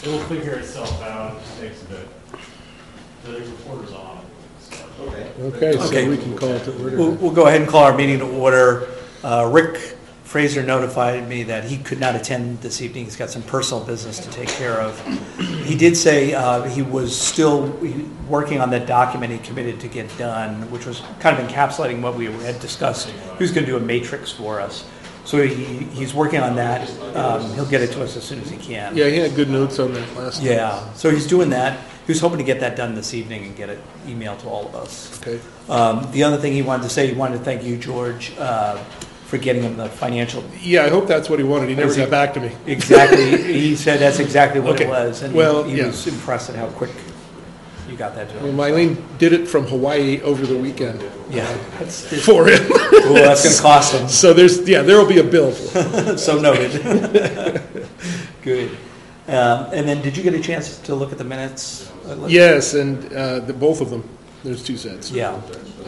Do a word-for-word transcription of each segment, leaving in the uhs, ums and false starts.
It'll figure itself out. It just takes a bit. The reporter's on. Okay. Okay, so Okay. we can call it to order. We'll, we'll go ahead and call our meeting to order. Uh, Rick Fraser notified me that he could not attend this evening. He's got some personal business to take care of. He did say uh, he was still working on that document he committed to get done, which was kind of encapsulating what we had discussed. He was going to do a matrix for us. So he, he's working on that. Um, he'll get it to us as soon as he can. Yeah, he had good notes on that last time. Yeah, so he's doing that. He was hoping to get that done this evening and get it emailed to all of us. Okay. Um, the other thing he wanted to say, he wanted to thank you, George, uh, for getting him the financial. Yeah, I hope that's what he wanted. He never Was he- got back to me. Exactly. He said that's exactly what Okay. it was. And Well, he, he yeah. was impressed at how quick you got that to Well, him. Mylene did it from Hawaii over the weekend Yeah. That's, for him. well, that's going to cost him. So there's, yeah, there will be a bill for it. So noted. Good. Um, and then did you get a chance to look at the minutes? Uh, look- Yes, and uh, the, both of them. There's two sets. Yeah.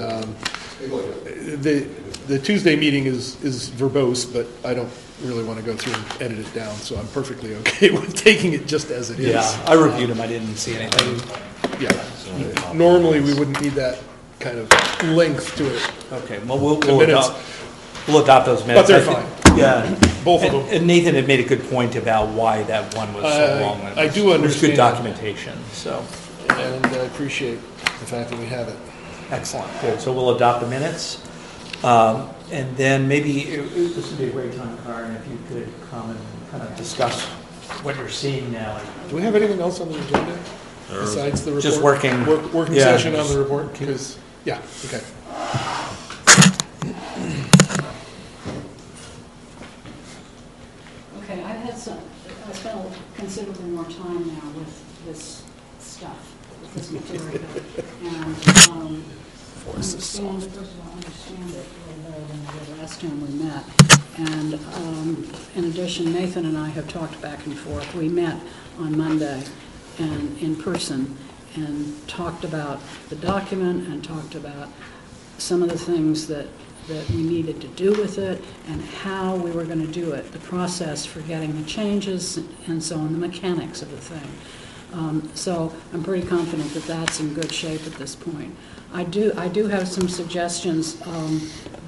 The the Tuesday meeting is, is verbose, but I don't really want to go through and edit it down, so I'm perfectly okay with taking it just as it is. Yeah. I reviewed them. I didn't see anything. Yeah. Normally, we wouldn't need that kind of length to it. Okay. Well, we'll, The we'll, minutes. adopt, we'll adopt those minutes. they're I think- Yeah. Both of And, them. and Nathan had made a good point about why that one was so I- long. It I was- do It was good understand. documentation, so And I appreciate the fact that we have it. excellent. Good. So we'll adopt the minutes. Um, and then maybe, it- it- this would be a great time, Karen, if you could come and kind of discuss what you're seeing now. Do we have anything else on the agenda besides the report? Just working. Work- Working Yeah. session on the report? Because, yeah, okay. Okay, I've had some, I spent considerably more time now with this stuff, with this material. And, um, understand, first of all, understand it a little better than the last time we met. And, um, in addition, Nathan and I have talked back and forth. We met on Monday and in person and talked about the document and talked about some of the things that, that we needed to do with it and how we were going to do it, the process for getting the changes and so on, the mechanics of the thing. Um, so I'm pretty confident that that's in good shape at this point. I do, I do have some suggestions um,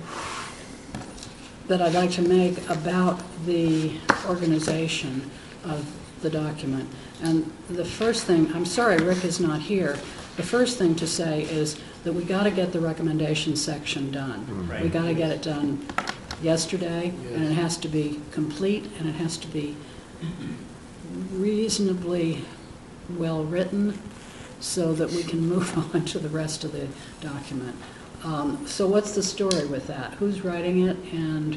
that I'd like to make about the organization of the document. And the first thing, I'm sorry Rick is not here, the first thing to say is that we got to get the recommendation section done. Right. We got to get it done yesterday, and it has to be complete, and it has to be reasonably well-written so that we can move on to the rest of the document. Um, so what's the story with that? Who's writing it? And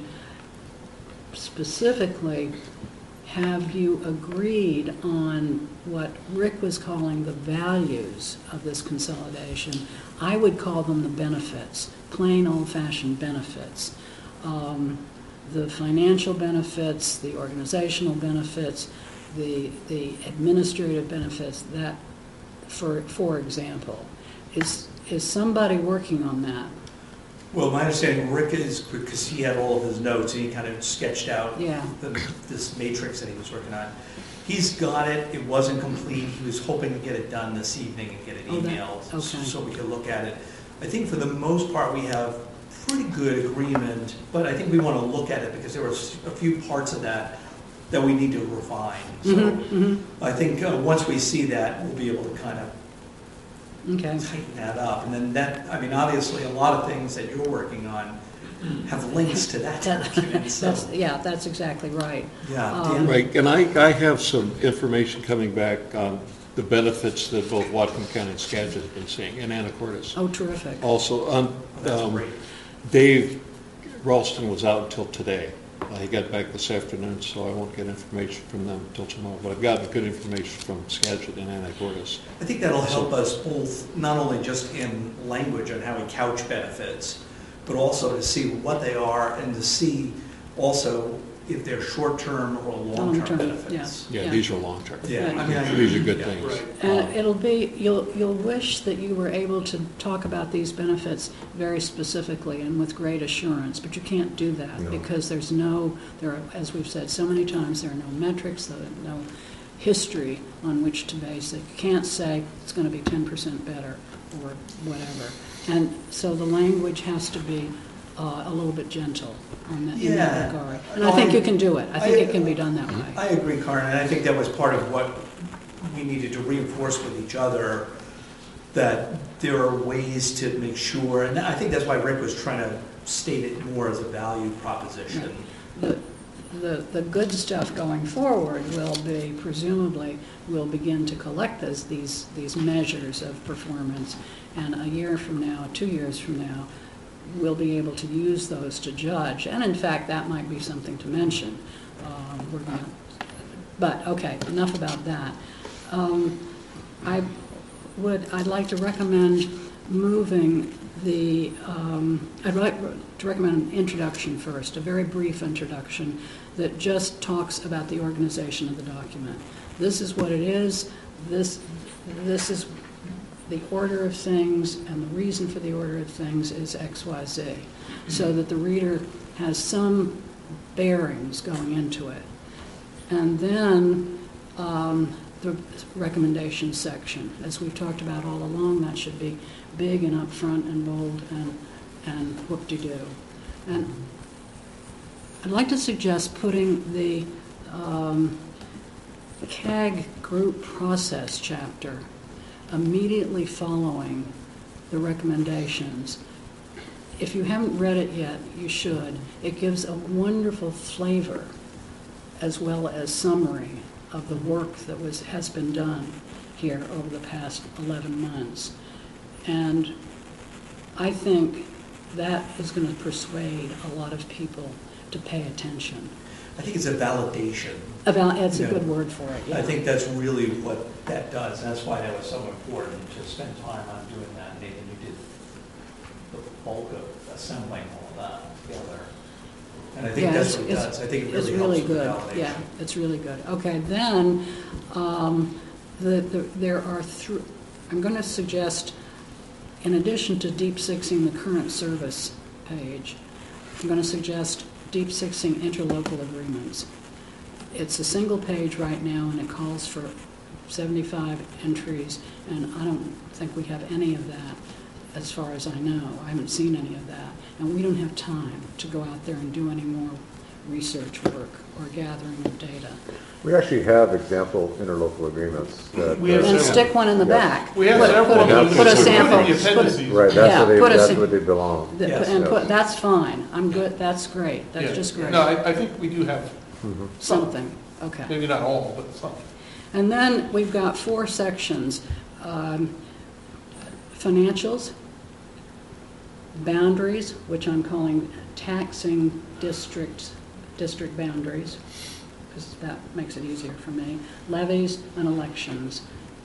specifically, have you agreed on what Rick was calling the values of this consolidation? I would call them the benefits, plain old-fashioned benefits. Um, the financial benefits, the organizational benefits, the the administrative benefits, that, for for example. Is, is somebody working on that? Well, my understanding, Rick is, because he had all of his notes and he kind of sketched out Yeah. the, this matrix that he was working on. He's got it. It wasn't complete. He was hoping to get it done this evening and get it Oh, that- emailed okay. so we could look at it. I think for the most part we have pretty good agreement, but I think we want to look at it because there were a few parts of that that we need to refine. So Mm-hmm, mm-hmm. I think uh, once we see that, we'll be able to kind of Okay. tighten that up. And then that, I mean, obviously, a lot of things that you're working on have links to that That- document. So, That's, yeah, that's exactly right. yeah, um, Dan, Right, and I, I have some information coming back on the benefits that both Whatcom County and Skagit have been seeing, and Anacortes. Oh, terrific. Also, on, that's um, great. Dave Ralston was out until today. Uh, he got back this afternoon, so I won't get information from them until tomorrow. But I've gotten good information from Skagit and Anacortes. I think that'll help us both, not only just in language on how we couch benefits, but also to see what they are and to see also if they're short-term or long-term Long-term, benefits. Yeah, Yeah. these are long-term. Yeah, I mean, I, These are good yeah. things. Right. And it'll be, you'll, you'll wish that you were able to talk about these benefits very specifically and with great assurance, but you can't do that No. because there's no, there are, as we've said so many times, there are no metrics, there are no history on which to base it. You can't say it's going to be ten percent better or whatever. And so the language has to be uh, a little bit gentle on that, in that Yeah. regard. And I think you can do it. I think I- it can be done that way. I agree, Karen, and I think that was part of what we needed to reinforce with each other, that there are ways to make sure, and I think that's why Rick was trying to state it more as a value proposition. The, the, the good stuff going forward will be, presumably, we'll begin to collect this, these, these measures of performance, and a year from now, two years from now, we'll be able to use those to judge, and in fact, that might be something to mention. Um, we're gonna, but, okay, enough about that. Um, I would, I'd like to recommend moving the, um, I'd like to recommend an introduction first, a very brief introduction that just talks about the organization of the document. This is what it is, this, this is the order of things, and the reason for the order of things is X Y Z, so that the reader has some bearings going into it. And then um, the recommendation section, as we've talked about all along, that should be big and upfront and bold and, and whoop-de-doo. And I'd like to suggest putting the um, C A G group process chapter immediately following the recommendations. If you haven't read it yet, you should. It gives a wonderful flavor as well as summary of the work that was has been done here over the past eleven months. And I think that is going to persuade a lot of people to pay attention. I think it's a validation. About, it's a Yeah. good word for it, yeah. I think that's really what that does, and that's why that was so important to spend time on doing that. Nathan, you did the bulk of assembling all of that together. And I think Yeah, that's it's- what it it's- does. I think it It's really helps really with good, validation. yeah, it's really good. Okay, then, um, the, the, there are three, I'm going to suggest, in addition to deep sixing the current service page, I'm going to suggest deep sixing interlocal agreements. It's a single page right now, and it calls for seventy-five entries, and I don't think we have any of that, as far as I know. I haven't seen any of that, and we don't have time to go out there and do any more research work or gathering of data. We actually have example interlocal agreements that. We have Then several. stick one in the Yeah. back. We have Put- several. put a- of them. Put a It's sample. including the put a- appendices. Right, Yeah, that's where put they, us that's in- where they belong. The- Yes. And Yes. put, that's fine, I'm good, that's great, that's Yeah. just great. No, I, I think we do have Mhm. some, Something, okay. maybe not all, but some. And then we've got four sections. Um, Financials, boundaries, which I'm calling taxing district, district boundaries, because that makes it easier for me, levies, and elections.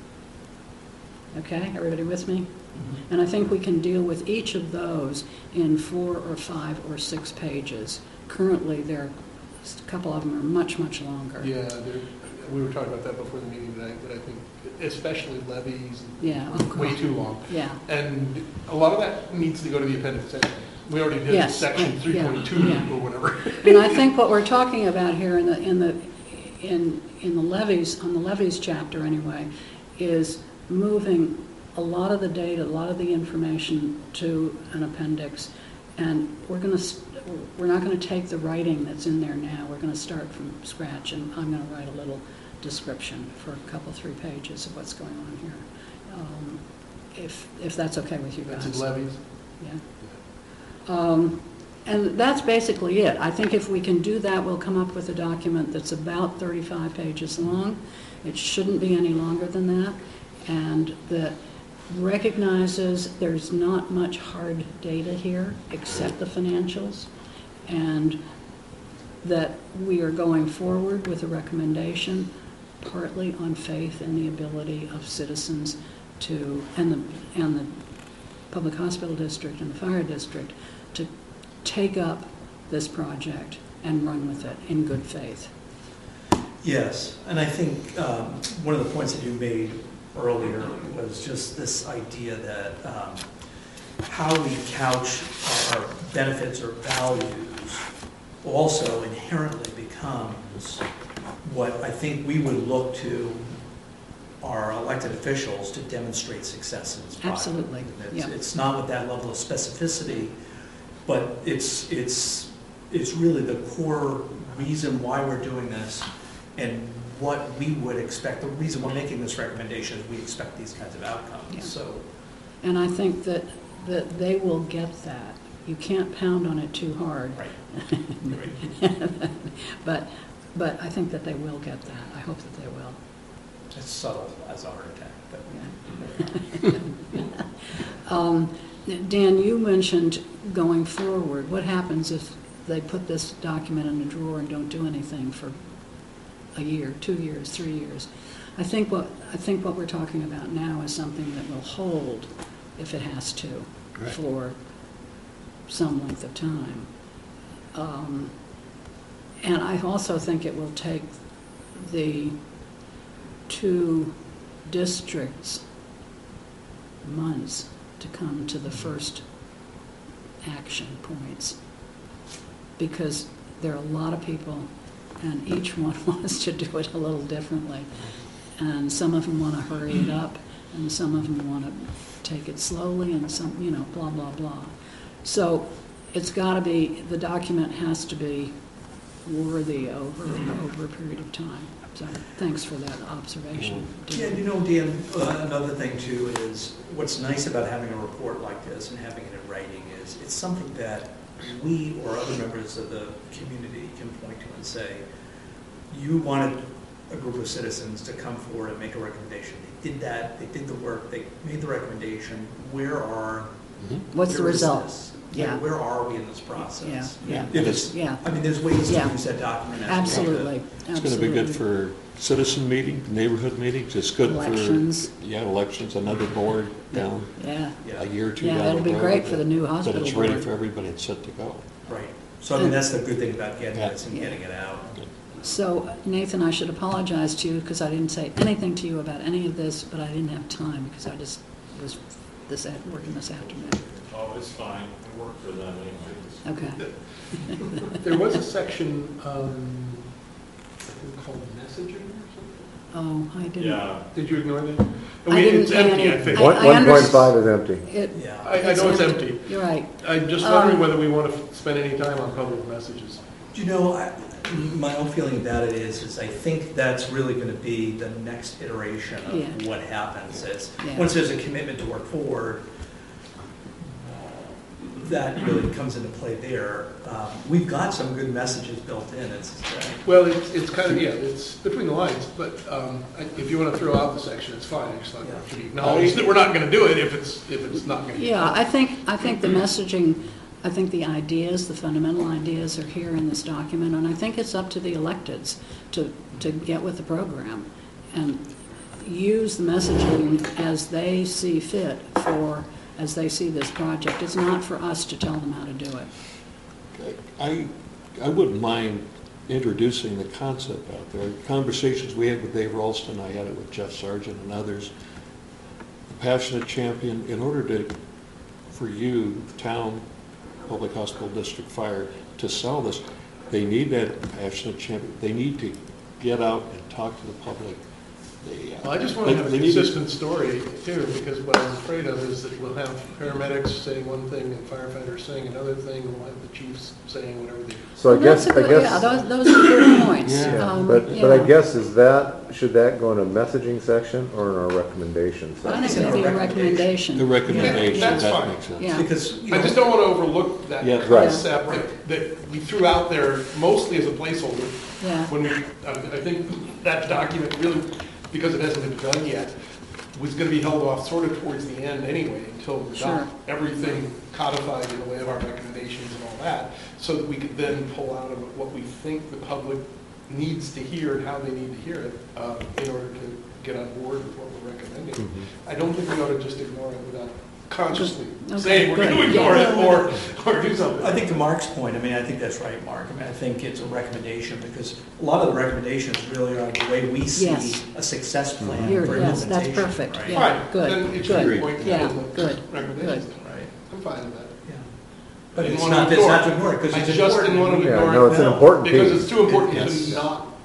Okay, everybody with me? And I think we can deal with each of those in four or five or six pages. Currently, there are, a couple of them are much, much longer. Yeah, there- we were talking about that before the meeting tonight, but I think especially levies, Yeah, oh, way God. too long. Yeah. And a lot of that needs to go to the appendix anyway. We already did Yes, section yeah, three point two yeah. or whatever. And I think what we're talking about here in the, in the, in, in the levies, on the levies chapter anyway, is moving a lot of the data, a lot of the information to an appendix. And we're gonna, we're not gonna take the writing that's in there now, we're gonna start from scratch, and I'm gonna write a little description for a couple, three pages of what's going on here. Um, If, if that's okay with you guys. That's in levies. Yeah. Um, And that's basically it. I think if we can do that, we'll come up with a document that's about thirty-five pages long. It shouldn't be any longer than that, and that recognizes there's not much hard data here except the financials, and that we are going forward with a recommendation partly on faith in the ability of citizens to, and the, and the public hospital district and the fire district to take up this project and run with it in good faith. Yes, and I think um, one of the points that you made earlier was just this idea that um, how we couch our benefits or values also inherently becomes what I think we would look to our elected officials to demonstrate success in this project. Absolutely, It's, yeah. it's not with that level of specificity, but it's, it's, it's really the core reason why we're doing this and what we would expect. The reason we're making this recommendation is we expect these kinds of outcomes, Yeah. so. And I think that, that they will get that. You can't pound on it too hard. Right. Right. But, but I think that they will get that. I hope that they will. It's subtle as a heart attack, but. Yeah. Um, Dan, you mentioned going forward. What happens if they put this document in a drawer and don't do anything for a year, two years, three years? I think what, I think what we're talking about now is something that will hold if it has to Right. for some length of time. Um, and I also think it will take the two districts months to come to the first action points, because there are a lot of people and each one wants to do it a little differently, and some of them want to hurry it up and some of them want to take it slowly, and some, you know, blah blah blah. So it's got to be, the document has to be worthy over over a period of time. So thanks for that observation. Yeah, you know, Dan, uh, another thing too is, what's nice about having a report like this and having it in writing is, it's something that we or other members of the community can point to and say, you wanted a group of citizens to come forward and make a recommendation. They did that, they did the work, they made the recommendation. Where are, What's the where is result? this? Yeah. Like, where are we in this process? Yeah, If it's, Yeah. I mean, there's ways to Yeah. use that document. as we have to- Absolutely. It's going to be good for citizen meeting, neighborhood meetings, it's good for. Elections. Yeah, elections, another board down Yeah. Yeah. a year or two Yeah, down that'd the be road, great for that- the new That hospital it's ready board. for everybody and set to go. Right. So I mean, that's the good thing about getting Yeah. this and getting it out. So Nathan, I should apologize to you because I didn't say anything to you about any of this, but I didn't have time because I just was this at working this afternoon. Oh, it's fine, I work for them anyways. Okay. There was a section, um, I think called messaging or something. Oh, I didn't. Yeah, Did you ignore that? I I mean, it's didn't- empty, I I- think. I- One, one point five is empty. It, Yeah. I, I know it's empty. You're right. I'm just wondering Um, whether we want to spend any time on public messages. Do you know, I, my own feeling about it is, is I think that's really going to be the next iteration of Yeah. what happens. Is Yeah. once there's a commitment to work forward, that really comes into play there. Um, we've got some good messages built in. It's uh, Well, it's, it's kind of, yeah, it's between the lines, but um, I- if you want to throw out the section, it's fine. I just thought it should be acknowledged that we're not going to do it if it's, if it's not going to. Yeah, I think, I think the messaging, I think the ideas, the fundamental ideas are here in this document, and I think it's up to the electeds to, to get with the program and use the messaging as they see fit for, as they see this project. It's not for us to tell them how to do it. I, I wouldn't mind introducing the concept out there. Conversations we had with Dave Ralston, I had it with Jeff Sargent and others. The Passionate Champion, in order to, for you, town, public hospital district, fire, to sell this, they need that passionate champion. They need to get out and talk to the public. They, uh, Well, I just want to they- have a they need to- consistent story too, because what I'm afraid of is that we'll have paramedics saying one thing and firefighters saying another thing, and we'll have the chiefs saying whatever they. So I Well, that's guess, a I good- Yeah, guess, those, those are good points. Yeah, Um, but, you but I know. guess is that, should that go in a messaging section or in our recommendation I section? think it'd be a recommendation. The recommendation, That's that fine. makes sense. Yeah. because you I know, just don't want to overlook that Yeah, right. concept that, that we threw out there mostly as a placeholder. Yeah. When we, I I think that document really, because it hasn't been done yet, was going to be held off sort of towards the end anyway, until we Sure. got everything codified in the way of our recommendations and all that, so that we could then pull out of what we think the public needs to hear and how they need to hear it uh, in order to get on board with what we're recommending. Mm-hmm. I don't think we ought to just ignore it without consciously Okay, saying we're going to good. ignore Yeah. it or, or do something. I think to Mark's point, I mean, I think that's right, Mark. I mean, I think it's a recommendation because a lot of the recommendations really are the way we see Yes. a success plan Here, for yes, implementation. that's perfect. right? Yeah, Fine, good, then it should good. be pointed Yeah, out as a good, recommendation. Right. I'm fine with that. Yeah. But I didn't it's wanna not, it's ignore not it. to ignore it because I it's just important. didn't want to Yeah, ignore no, it it's an No, important because piece. it's too important Yes. to not Yeah.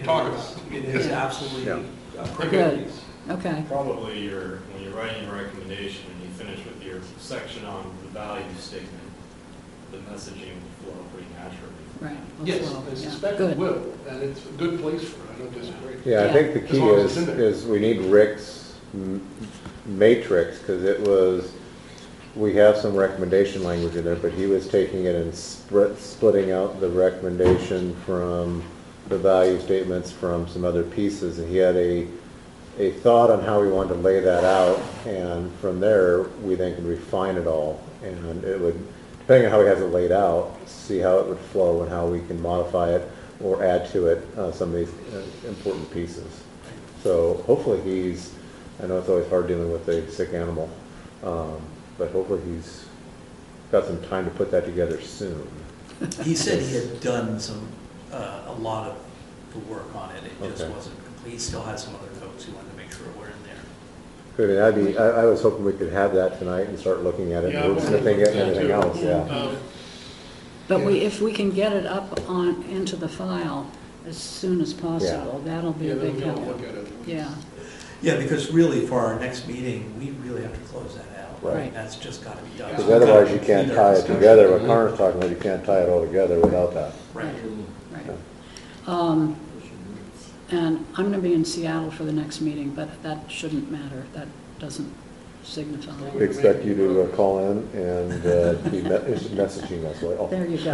talk It about. is- It is Yeah. absolutely Yeah. a pretty Good. good piece. Okay, Probably your, when you're writing your recommendation and you finish with your section on the value statement, the messaging will flow pretty naturally. right. We'll Yes, flow, I yeah. suspect it Good. will, and it's a good place for it, I don't disagree. Yeah, I Yeah. think the As key long as is, it's in there. is we need Rick's m- matrix, because it was, we have some recommendation language in there, but he was taking it and split, splitting out the recommendation from the value statements from some other pieces, and he had a, a thought on how we wanted to lay that out, and from there, we then can refine it all, and it would, depending on how he has it laid out, see how it would flow and how we can modify it or add to it, uh, some of these uh, important pieces. So hopefully he's, I know it's always hard dealing with a sick animal, um, but hopefully he's got some time to put that together soon. He said he had done some, uh, a lot of the work on it, it just Okay. wasn't complete. He still had some other notes he wanted to make sure were in there. Good, and I'd be, I, I was hoping we could have that tonight and start looking at it, Yeah, I and wanted to sniffing look it at and that anything too. else, yeah. Um, But we, if we can get it up on, into the file as soon as possible, that'll be Yeah, a then big we'll help. look at it. Yeah, Yeah, because really, for our next meeting, we really have to close that out. Right. That's just got to be done. Because So we've gotta otherwise you can't complete our tie it discussion. together, what Connor's talking about, you can't tie it all together without that. Right. right. Um, And I'm going to be in Seattle for the next meeting, but that shouldn't matter. That doesn't signify. We expect you to uh, call in and uh, be me- messaging us. Well, There you go.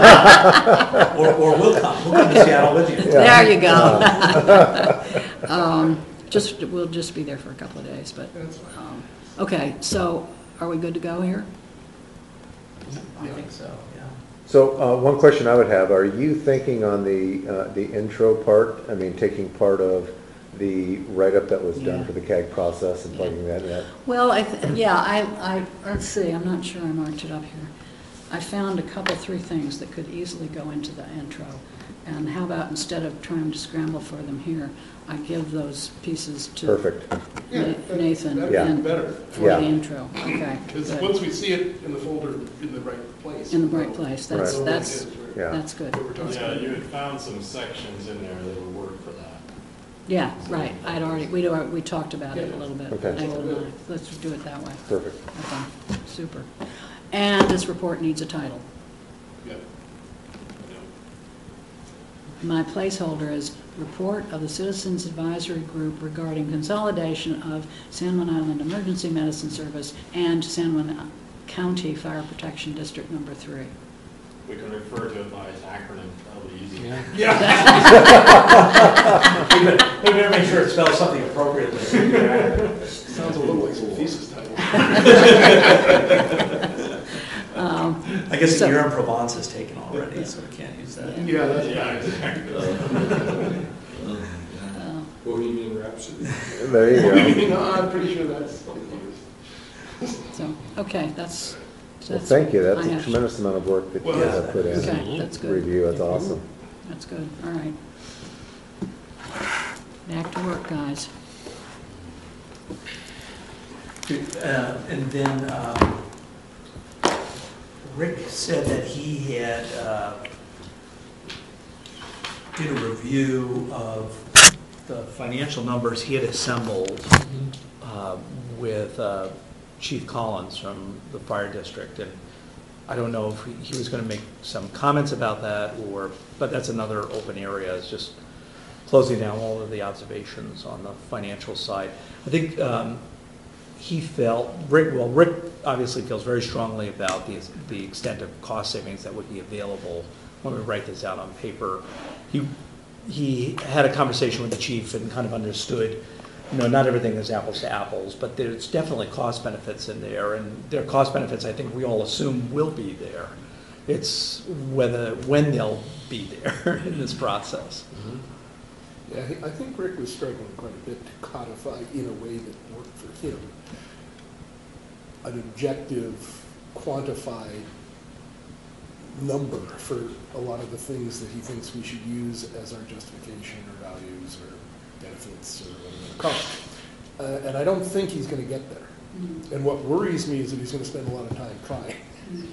Or, or we'll come, we'll come to Seattle with you. There you go. Um, Just, we'll just be there for a couple of days, but, That's fine. um, okay, so are we good to go here? I think so, yeah. So, uh, one question I would have, are you thinking on the, uh, the intro part, I mean, taking part of the write-up that was done Yeah. for the C A G process and plugging that in? Well, I, th- yeah, I, I, let's see, I'm not sure I marked it up here. I found a couple, three things that could easily go into the intro. And how about instead of trying to scramble for them here, I give those pieces to Perfect. Yeah, Na- that- Nathan that'd Yeah. be and- better. for Yeah. the intro. Okay, Because good. once we see it in the folder in the right place. In the right place, that's, Right. that's, Yeah. that's good. What we're talking Yeah, about. you had found some sections in there that would work for that. Yeah, right, I'd already, we'd, al- we talked about it a Yeah. little bit. Okay. Nathan and I. Let's do it that way. Perfect. Okay, super. And this report needs a title. Yeah. My placeholder is Report of the Citizens Advisory Group regarding consolidation of San Juan Island Emergency Medicine Service and San Juan County Fire Protection District Number Three. We can refer to it by its acronym, that'll be easy. Yeah. We better, we better make sure it spells something appropriately. Sounds a little like some thesis title. Um, I guess So- the year in Provence is taken already, so we can't use that. Yeah, that's Yeah, nice. exactly. uh, Bohemian Rhapsody. There you go. You know, I'm pretty sure that's. So, okay, that's. Well, that's thank you, what that's I a have. tremendous amount of work that you Well, guys have put in. Okay, that's good. Review, that's awesome. That's good, all right. Back to work, guys. Uh, And then um, Rick said that he had uh, did a review of the financial numbers he had assembled uh, with uh, Chief Collins from the fire district. And I don't know if he- he was going to make some comments about that, or, but that's another open area, is just closing down all of the observations on the financial side. I think um, he felt, Rick, well, Rick obviously feels very strongly about the, the extent of cost savings that would be available when we write this out on paper. He, he had a conversation with the chief and kind of understood, you know, not everything is apples to apples, but there's definitely cost benefits in there, and there are cost benefits I think we all assume will be there. It's whether, when they'll be there in this process. Yeah, he- I think Rick was struggling quite a bit to codify in a way that worked for him an objective, quantified number for a lot of the things that he thinks we should use as our justification or values or benefits or whatever they're called. Uh, and I don't think he's going to get there. Mm, And what worries me is that he's going to spend a lot of time trying. mm.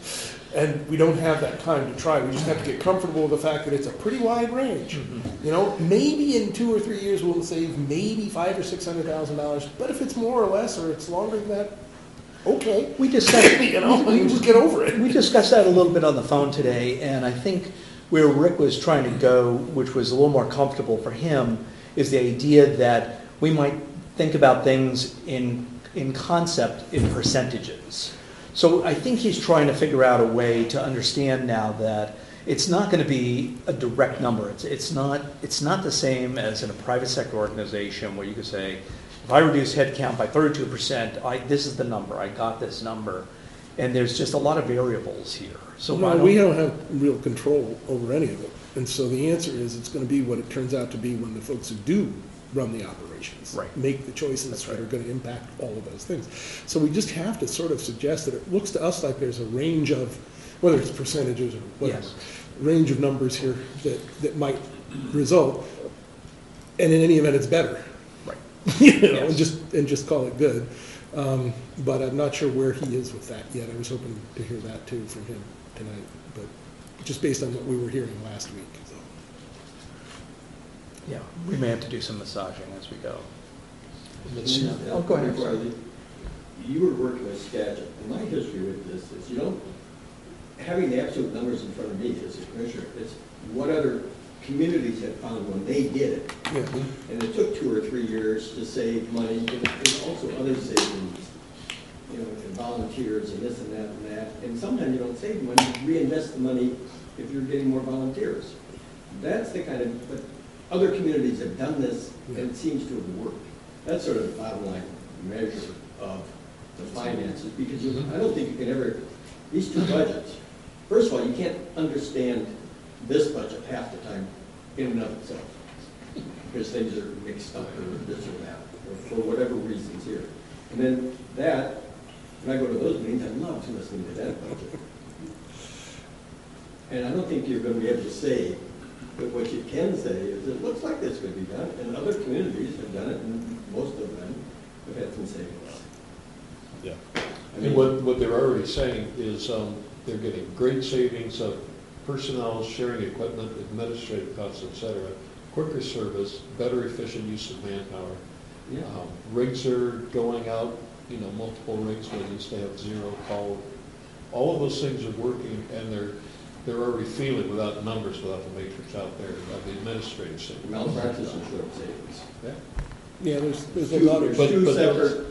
And we don't have that time to try. We just have to get comfortable with the fact that it's a pretty wide range. You know, maybe in two or three years we'll save maybe five or six hundred thousand dollars. But if it's more or less, or it's longer than that, okay. We discussed, You know, you just get over it. we discussed that a little bit on the phone today, and I think where Rick was trying to go, which was a little more comfortable for him, is the idea that we might think about things in, in concept, in percentages. So I think he's trying to figure out a way to understand now that it's not going to be a direct number. It's, it's not, it's not the same as in a private sector organization where you could say, if I reduce headcount by thirty-two percent, I, this is the number, I got this number. And there's just a lot of variables here. So why No, don't- we don't have real control over any of it. And so the answer is, it's gonna be what it turns out to be when the folks who do run the operations. Right. Make the choices That's that right. are gonna impact all of those things. So we just have to sort of suggest that it looks to us like there's a range of, whether it's percentages or whatever, Yes. range of numbers here that, that might result. And in any event, it's better. Right. You know, Yes. and just, and just call it good. Um, but I'm not sure where he is with that yet. I was hoping to hear that too from him tonight, but just based on what we were hearing last week, so. Yeah, we may have to do some massaging as we go. Let's- Oh, go ahead. Before I leave, you were working with Skagit, and my history with this is, you don't, having the absolute numbers in front of me as a commissioner, it's what other communities have found when they did it. Yeah. And it took two or three years to save money, but there's also other savings, you know, and volunteers and this and that and that. And sometimes you don't save money, you reinvest the money if you're getting more volunteers. That's the kind of, but other communities have done this, and it seems to have worked. That's sort of the bottom line measure of the finances, because you, I don't think you can ever, these two budgets, first of all, you can't understand this budget half the time in and of itself, because things are mixed up or this or that, or for whatever reasons here. And then that, when I go to those meetings, I love to listen to that budget. And I don't think you're going to be able to say, but what you can say is it looks like this could be done, and other communities have done it, and most of them have had some savings. Yeah. I And mean, what, what they're already saying is um, they're getting great savings of personnel, sharing equipment, administrative costs, et cetera, quicker service, better efficient use of manpower. yeah. Um, Rigs are going out, you know, multiple rigs, where they used to have zero call. All of those things are working, and they're, they're already feeling without numbers, without the matrix out there, of the administrative savings. Malpractice insurance savings. Yeah. Yeah, there's, there's a Two, lot there's of, But- two but those- separate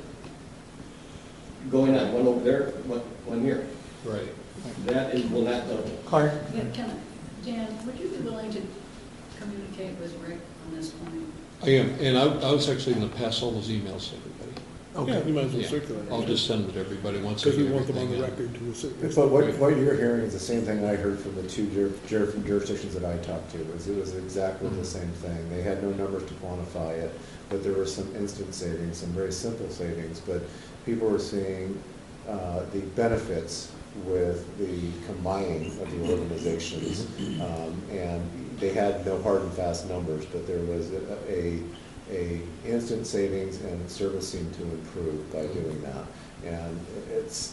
going on, one over there, one, one here. Right. That is, will not double. Clark? Yeah, can I, Dan, would you be willing to communicate with Rick on this point? I am, and I, I was actually going to pass all those emails to everybody. yeah, you might as well Yeah. circulate. I'll just send them to everybody once I Because we get want them on the everything in. record to circulate. But what, what you're hearing is the same thing I heard from the two jur- jur- jurisdictions that I talked to, was it was exactly the same thing. They had no numbers to quantify it, but there were some instant savings, some very simple savings, but people were seeing uh, the benefits with the combining of the organizations. Um, And they had no hard and fast numbers, but there was a, a, a instant savings, and service seemed to improve by doing that. And it's,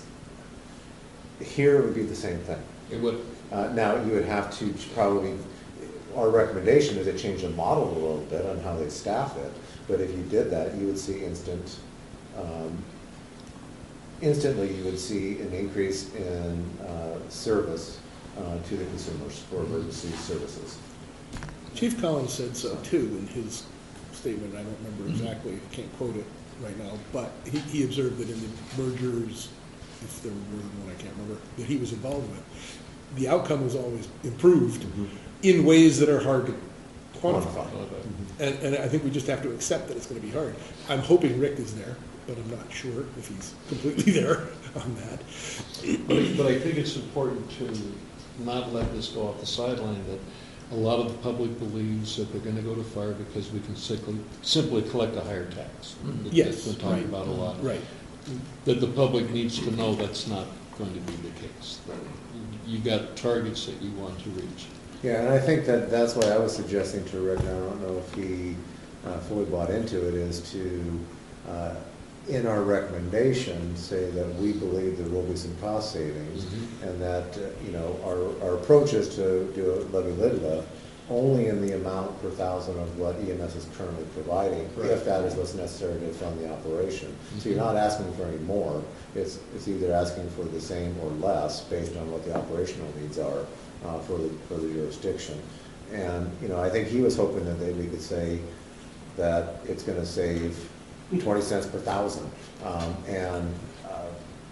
here it would be the same thing. It would, Uh, Now, you would have to probably, our recommendation is to change the model a little bit on how they staff it, but if you did that, you would see instant, um, instantly you would see an increase in uh, service uh, to the consumers for emergency services. Chief Collins said so too in his statement. I don't remember exactly, I can't quote it right now, but he, he observed that in the mergers, if there were more than one, I can't remember, that he was involved with, the outcome was always improved in ways that are hard to quantify. And, and I think we just have to accept that it's going to be hard. I'm hoping Rick is there, but I'm not sure if he's completely there on that. but I, but I think it's important to not let this go off the sideline, that a lot of the public believes that they're going to go to fire because we can simply, simply collect a higher tax. That Yes, They've been talking right. about a lot. Right. That the public needs to know that's not going to be the case. That you got targets that you want to reach. Yeah, and I think that that's why I was suggesting to Rick, and I don't know if he uh, fully bought into it, is to uh, in our recommendation, say that we believe there will be some cost savings, and that, uh, you know, our, our approach is to do a levy lid only in the amount per thousand of what E M S is currently providing, if that is what's necessary to fund the operation. So you're not asking for any more, it's, it's either asking for the same or less based on what the operational needs are uh, for the, for the jurisdiction. And, you know, I think he was hoping that they, we could say that it's gonna save twenty cents per thousand. Um, and, uh,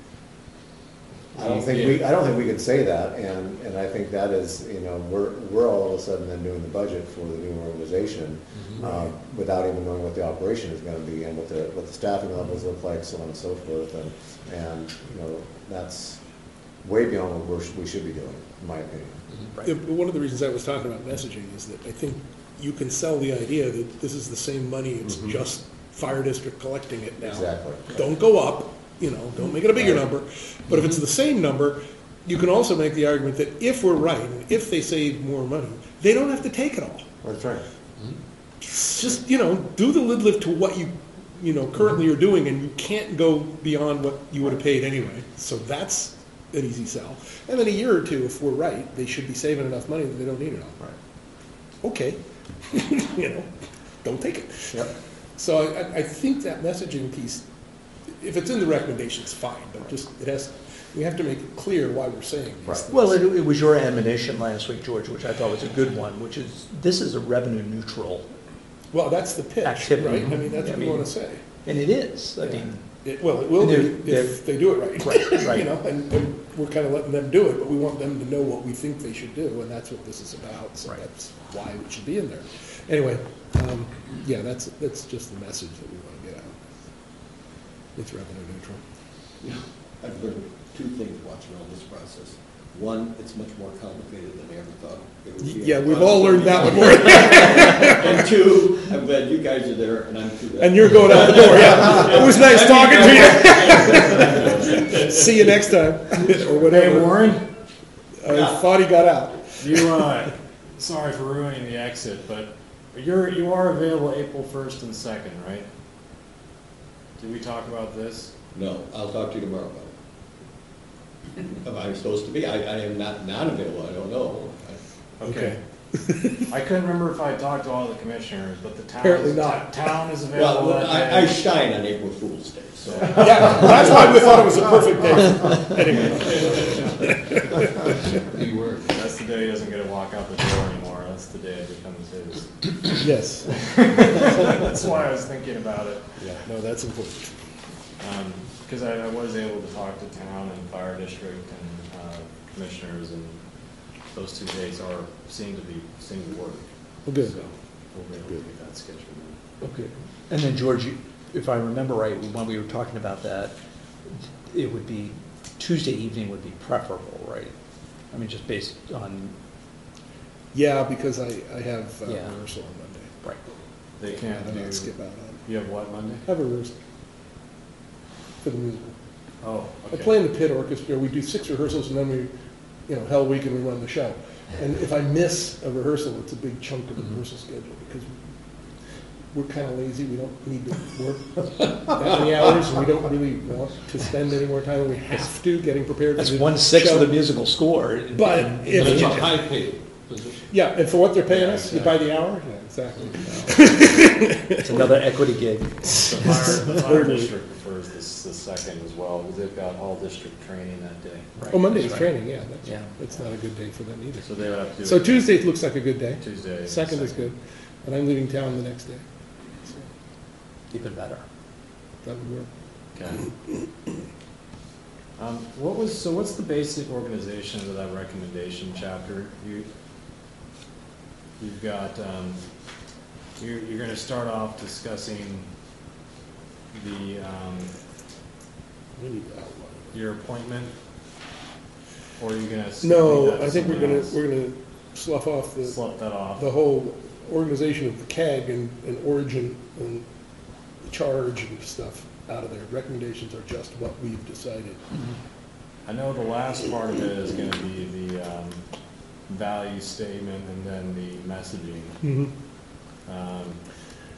I don't think we, I don't think we can say that, and, and I think that is, you know, we're, we're all of a sudden then doing the budget for the new organization, uh, without even knowing what the operation is gonna be and what the, what the staffing levels look like, so on and so forth, and, and, you know, that's way beyond what we're, we should be doing, in my opinion. Yeah, but one of the reasons I was talking about messaging is that I think you can sell the idea that this is the same money, it's Mhm. just fire district collecting it now. Exactly. Don't go up, you know, don't make it a bigger Right. number. But if it's the same number, you can also make the argument that if we're right, and if they save more money, they don't have to take it all. That's right. Just, you know, do the lid lift to what you, you know, currently are doing, and you can't go beyond what you would have paid anyway. So that's an easy sell. And then a year or two, if we're right, they should be saving enough money that they don't need it all. Right. Okay, you know, don't take it. Yep. So I, I think that messaging piece, if it's in the recommendations, fine, but just, it has, we have to make it clear why we're saying these Right. things. Well, it, it was your admonition last week, George, which I thought was a good one, which is, this is a revenue neutral, Well, that's the pitch, Activity. right? I mean, that's I what we mean- want to say. and it is, I Yeah. mean, It, well, it will And be they're- if they do it right. Right, right. You know, and, and we're kind of letting them do it, but we want them to know what we think they should do, and that's what this is about, so Right. that's why it should be in there. Anyway, um, yeah, that's, that's just the message that we want to get out. It's revenue neutral. Yeah, I've learned two things watching all this process. One, it's much more complicated than I ever thought it would be. Yeah, we've all learned that one more. And two, I'm glad you guys are there, and I'm too bad. And you're going out the door, yeah. It was nice talking to you. See you next time, or whatever. Hey, Warren, I thought he got out. you, uh, sorry for ruining the exit, but you're, you are available April first and second, right? Did we talk about this? No, I'll talk to you tomorrow about it. If I'm supposed to be, I, I am not, not available, I don't know. Okay. I couldn't remember if I talked to all the commissioners, but the town, Apparently is- not. town is available Well, that I, I day. shine on April Fool's Day, so. Yeah, well, that's why we thought it was a perfect day. Anyway. That's the day he doesn't get to walk out the door anymore. That's the day it becomes his. Yes. That's why I was thinking about it. Yeah, no, that's important. Because I, I was able to talk to town and fire district and uh, commissioners, and those two days are, seem to be, seem to work. Well, good. So we'll be able to get that scheduled. Okay. and then George, you- if I remember right, when we were talking about that, it would be, Tuesday evening would be preferable, right? I mean, just based on, Yeah, because I, I have uh, Yeah. rehearsal on Monday. right, They can't I'm do, not skip out on. you have what, Monday? I have a rehearsal for the musical. Oh, I okay. play in the pit orchestra. We do six rehearsals and then we, you know, Hell Week and we run the show. And if I miss a rehearsal, it's a big chunk of the rehearsal schedule because we're kind of lazy. We don't need to work that many hours and we don't really want to spend any more time than we have to getting prepared for that's the one sixth show. of the musical score. in- But in- in if- But it's a Virginia. high-paid position. Yeah, and for what they're paying Yeah, us, you by the hour? Yeah, exactly. It's another equity gig. The fire, the fire district prefers this, the second as well, because they've got all district training that day. Oh, Monday is That's right. training, yeah. That's, Yeah. that's not a good day for them either. So they would have to do. So it Tuesday looks like a good day. Tuesday. Second is good. And I'm leaving town the next day. So Even better. that would work. Okay. Um, what was, so what's the basic organization of that recommendation chapter? You, you've got, um, you're, you're gonna start off discussing the, um, We need to outline. your appointment? Or are you gonna? leave No, that to I think we're someone gonna, else? we're gonna slough off the, Slough that off. the whole organization of the C A G and, and origin and charge and stuff out of there. Recommendations are just what we've decided. I know the last part of it is gonna be the, um, value statement and then the messaging. Mm-hmm. Um,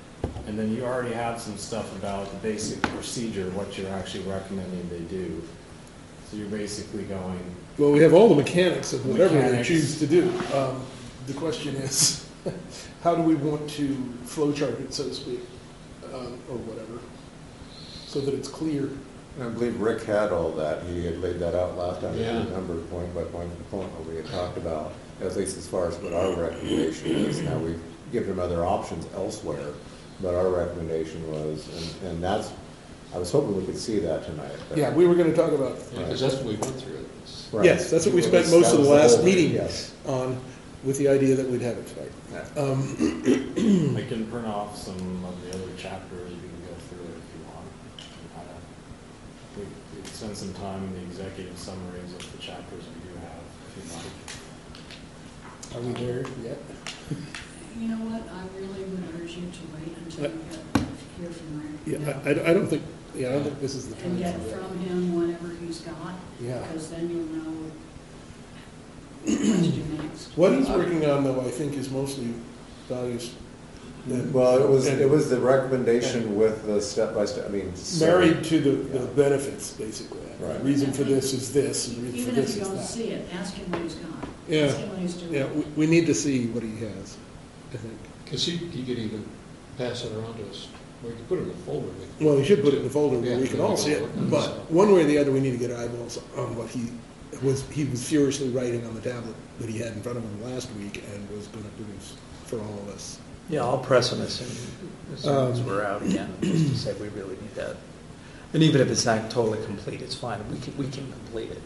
and then you already have some stuff about the basic procedure, what you're actually recommending they do. So you're basically going, Well, we have all the mechanics of whatever they Mechanics. choose to do. Um, The question is, how do we want to flowchart it, so to speak, um, or whatever, so that it's clear? I believe Rick had all that, he had laid that out last time, Yeah. a number point by point by point, what we had talked about, at least as far as what our recommendation is. Now, we've given him other options elsewhere, but our recommendation was, and, and that's, I was hoping we could see that tonight. but- Yeah, we were gonna talk about, Because that's what we went through. It's- Right. yes, that's what we spent That most of was the last whole- meeting Yes. on, with the idea that we'd have it tonight. Um, I can print off some of the other chapters, you can go through it if you want. And kinda- We we can spend some time in the executive summaries of the chapters we do have, if you'd like. Are we there yet? You know what, I really would urge you to wait until you get, hear from Rick. Yeah, I, I I don't think, yeah, I don't think this is the And time get for that. from him whatever he's got, Yeah. because then you'll know what to do next. What he's working on, though, I think is mostly values. that- Well, it was, and it was the recommendation with the step by step, I mean. so- Married to the, the benefits, basically. Right. The reason for this is this, and the reason for Even if this you is don't that. see it, ask him what he's got. Yeah. Ask him what he's doing. Yeah, we, we need to see what he has, I think. Because he, he could even pass it around to us, we could put it in a folder. we- Well, he should put it in the folder where Yeah, we can all see it, yeah. but one way or the other, we need to get eyeballs on what he was, he was furiously writing on the tablet that he had in front of him last week and was gonna produce for all of us. Yeah, I'll press on this and as soon as Um, we're out again, just to say we really need that. And even if it's not totally complete, it's fine, we can, we can complete it.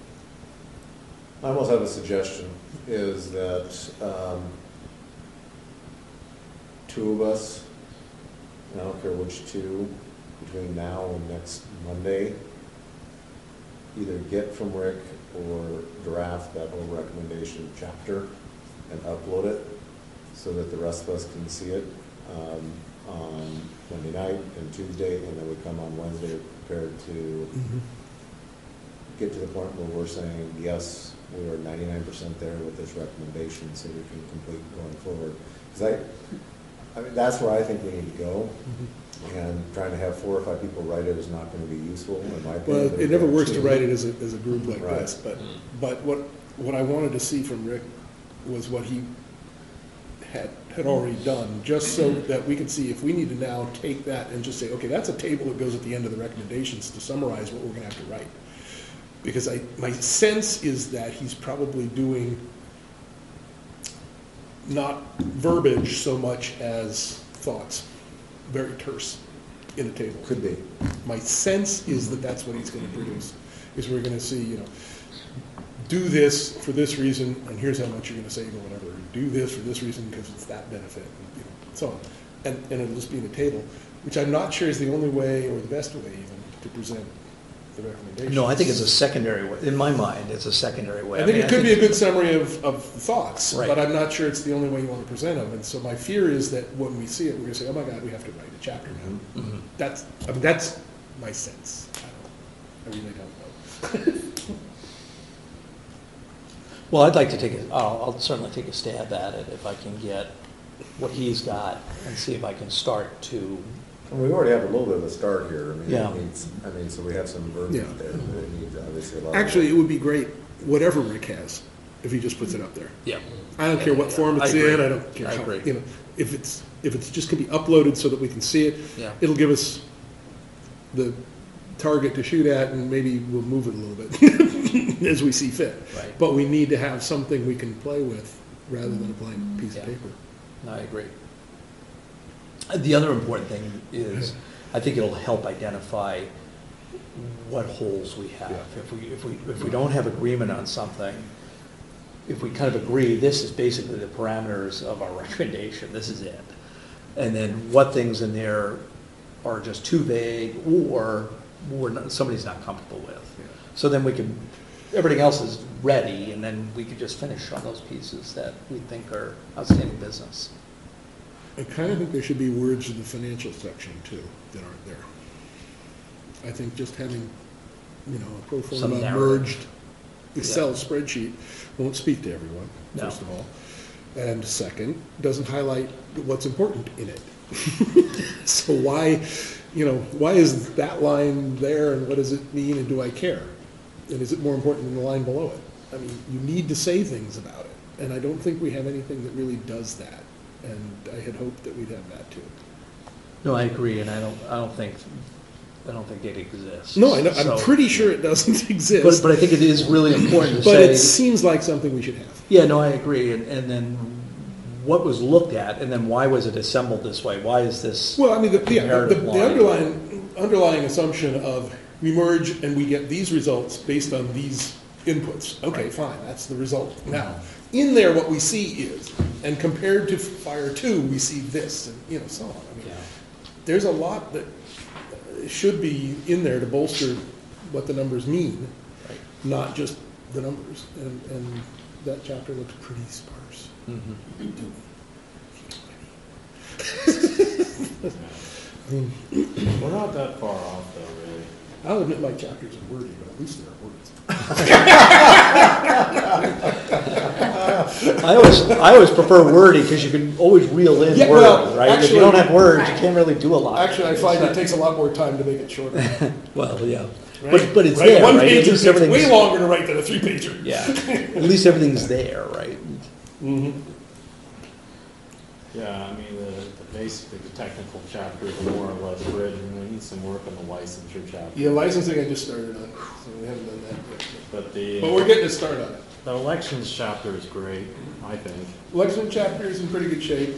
I almost have a suggestion, is that um, two of us, and I don't care which two, between now and next Monday, either get from Rick or draft that whole recommendation chapter and upload it so that the rest of us can see it um, on Monday night and Tuesday, and then we come on Wednesday prepared to get to the point where we're saying, yes, we are ninety-nine percent there with this recommendation, so we can complete going forward. Because I, I mean, that's where I think we need to go, and trying to have four or five people write it is not gonna be useful, in my opinion. Well, it never works to write it as a, as a group like Right. this, but, but what, what I wanted to see from Rick was what he had, had already done, just so that we could see if we need to now take that and just say, okay, that's a table that goes at the end of the recommendations to summarize what we're gonna have to write. Because I, my sense is that he's probably doing not verbiage so much as thoughts, very terse in a table. Could be. My sense is that that's what he's gonna produce, is we're gonna see, you know, do this for this reason, and here's how much you're gonna save or whatever. Do this for this reason because it's that benefit, and, you know, so on. And, and it'll just be in a table, which I'm not sure is the only way, or the best way even, to present the recommendations. No, I think it's a secondary way, in my mind, it's a secondary way. I think mean, it could be a good summary of, of thoughts, Right. but I'm not sure it's the only way you want to present them. And so my fear is that when we see it, we're gonna say, oh my God, we have to write a chapter now. Mhm. That's, I mean, that's my sense. I don't, I really don't know. Well, I'd like to take a, I'll, I'll certainly take a stab at it if I can get what he's got and see if I can start to, And we already have a little bit of a start here, I mean, Yeah. it needs, I mean, so we have some verbiage Yeah. there, but it needs obviously a lot. of- Actually, it would be great, whatever Rick has, if he just puts it up there. yeah. I don't care what form I it's agree. in, I don't care I how, agree. you know, if it's, if it's just gonna be uploaded so that we can see it, Yeah. it'll give us the target to shoot at, and maybe we'll move it a little bit as we see fit. Right. But we need to have something we can play with rather than a blank piece of Yeah. paper. No, I agree. Uh, The other important thing is, I think it'll help identify what holes we have. Yeah. If we, if we, if we don't have agreement on something, if we kind of agree, this is basically the parameters of our recommendation, this is it. And then what things in there are just too vague, or we're not, somebody's not comfortable with. Yeah. So then we can, everything else is ready, and then we could just finish on those pieces that we think are outstanding business. I kind of think there should be words in the financial section too, that aren't there. I think just having, you know, a pro Some forma narrative. merged Excel spreadsheet won't speak to everyone, No. first of all. And second, doesn't highlight what's important in it. So why, you know, why is that line there and what does it mean and do I care? And is it more important than the line below it? I mean, you need to say things about it. And I don't think we have anything that really does that. And I had hoped that we'd have that too. No, I agree, and I don't, I don't think, I don't think it exists. No, I know, I'm So- pretty sure it doesn't But, exist. but I think it is really important to But it say, seems like something we should have. yeah, no, I agree, and, and then what was looked at, and then why was it assembled this way? Why is this? Well, I mean, the, yeah, the, Comparative the line. underlying, underlying assumption of we merge and we get these results based on these inputs. Okay, fine, that's the result. Now, in there, what we see is, and compared to Fire Two, we see this, and, you know, so on. I mean, there's a lot that uh, should be in there to bolster what the numbers mean, not just the numbers. And, and that chapter looks pretty sparse Mhm. to me. I mean, We're not that far off though, really. I'll admit my chapters are wordy, but at least there are words. I always, I always prefer wordy, because you can always reel in Yeah, well, words, right? If you actually- don't have words, you can't really do a lot. Actually, I find it takes a lot more time to make it shorter. Well, yeah, Right? but, but it's Right? there, One right? At page least takes way everything's, longer to write than a three-pager. yeah, at least everything's there, right? Mm-hmm. Yeah, I mean, the, the basically the technical chapter is more or less written. We need some work on the licensure chapter. Yeah, licensing I just started on, so we haven't done that yet. But the, But we're getting a start on it. the elections chapter is great, I think. Election chapter is in pretty good shape.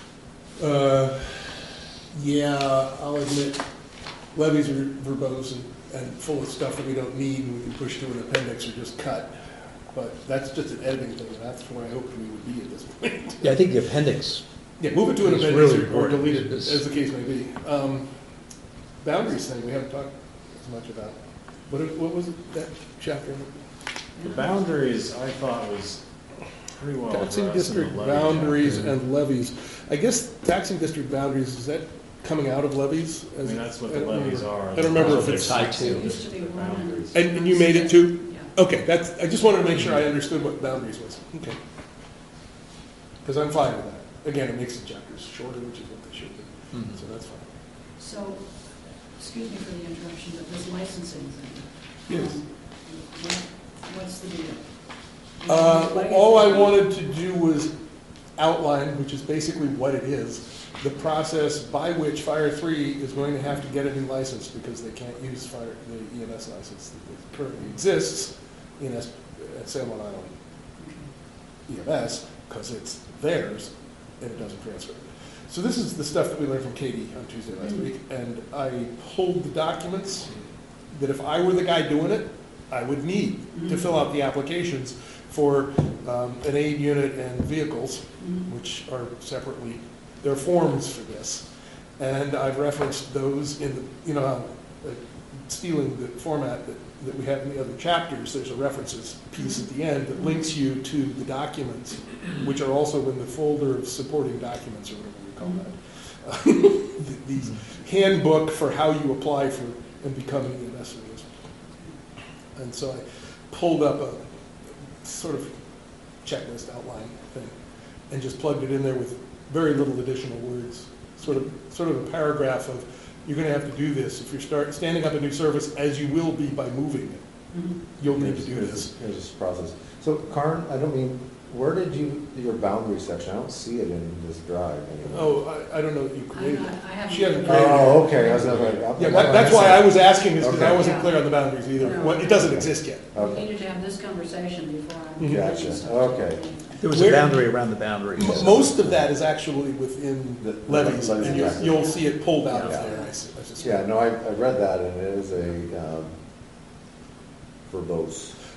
Uh, yeah, I'll admit, levies are verbose and, and full of stuff that we don't need and we can push to an appendix or just cut. But that's just an editing thing, and that's where I hoped we would be at this point. Yeah, I think the appendix, Yeah, move it to an It's appendix really or- or important. delete it, It's- as the case may be. Um, Boundaries thing, we haven't talked as much about. What, it- what was it, that chapter? The boundaries, I thought, was pretty well addressed Taxing in the district levy boundaries chapter. and levies. I guess taxing district boundaries, is that coming out of levies? I mean, that's what the I don't levies remember. are. I don't remember if They're it's, tied taxing to. It used to be district one and- boundaries. and and you made it too? Yeah. Okay, that's, I just wanted to make sure I understood what boundaries was. Okay. Because I'm fine with that. Again, it makes the chapters shorter, which is what they should be, Mhm. so that's fine. So, excuse me for the interruption, but this licensing thing. Yes. um, what- What's the deal? Uh, What do you all I think? wanted to do was outline, which is basically what it is, the process by which Fire Three is going to have to get a new license because they can't use fire, the E M S license that currently exists in S, at San Juan Island E M S, because it's theirs and it doesn't transfer. So this is the stuff that we learned from Katie on Tuesday last week, and I pulled the documents that if I were the guy doing it, I would need to fill out the applications for um, an aid unit and vehicles, Mhm. which are separately, there are forms for this. And I've referenced those in the, you know, how, uh, stealing the format that, that we have in the other chapters, there's a references piece at the end that links you to the documents, which are also in the folder of supporting documents, or whatever we call that. The- These handbook for how you apply for and become an E M S service. And so I pulled up a sort of checklist outline thing and just plugged it in there with very little additional words. Sort of, sort of a paragraph of, you're gonna have to do this. If you're start, standing up a new service, as you will be by moving it, Mhm. you'll need to do Here's- this. Here's this process. So Karen, I don't mean, where did you, your boundary section, I don't see it in this drive anywhere. Oh, I, I don't know that you I'm created not- it. I haven't She hasn't created created it. Oh, okay, I was not like. Yeah, that, that's why I was asking, is because I Okay. wasn't clear on the boundaries either. No. Well, it doesn't exist yet. We Okay, needed to have this conversation before I. Mhm. Gotcha. stuff. Okay. there was Where- a boundary around the boundary. M- Most of that is actually within The- levies, levies, and you'll, exactly. you'll see it pulled out of Yeah. there, I s- I suspect. yeah, no, I, I read that and it is a, um, verbose.